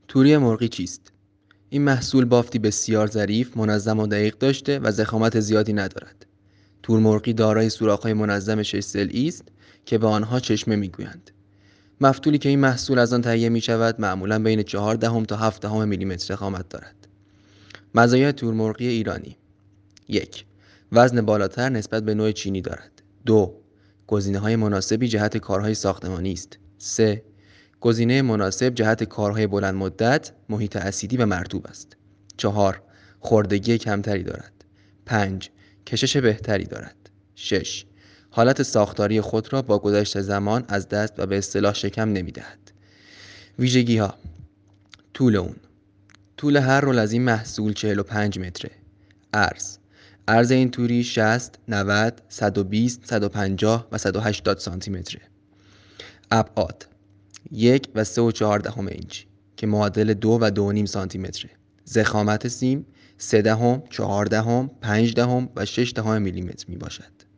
توری مرغی چیست؟ این محصول بافتی بسیار ظریف، منظم و دقیق داشته و ضخامت زیادی ندارد. تور مرغی دارای سوراخ‌های منظم 6 ضلعی است که به آنها چشمه می‌گویند. مفتولی که این محصول از آن تهیه می‌شود معمولاً بین 4 دهم تا 7 دهم میلیمتر ضخامت دارد. مزایای تور مرغی ایرانی: 1. وزن بالاتر نسبت به نوع چینی دارد. 2. گزینه‌های مناسبی جهت کارهای ساختمانی است. 3. گزینه مناسب جهت کارهای بلند مدت، محیط اسیدی و مرطوب است. 4. خوردگی کمتری دارد. 5. کشش بهتری دارد. 6. حالت ساختاری خود را با گذشت زمان از دست و به اصطلاح شکم نمی‌دهد. ویژگی‌ها: طول هر رول از این محصول 45 متره. عرض این توری 60، 90، 120، 150 و 180 سانتی متره. ابعاد: 1 و 3.4 اینچ که معادل 2 و 2.5 سانتی متره. ضخامت سیم 3 دهم، 4 دهم، 5 دهم و 6 دهم میلیمتر می باشد.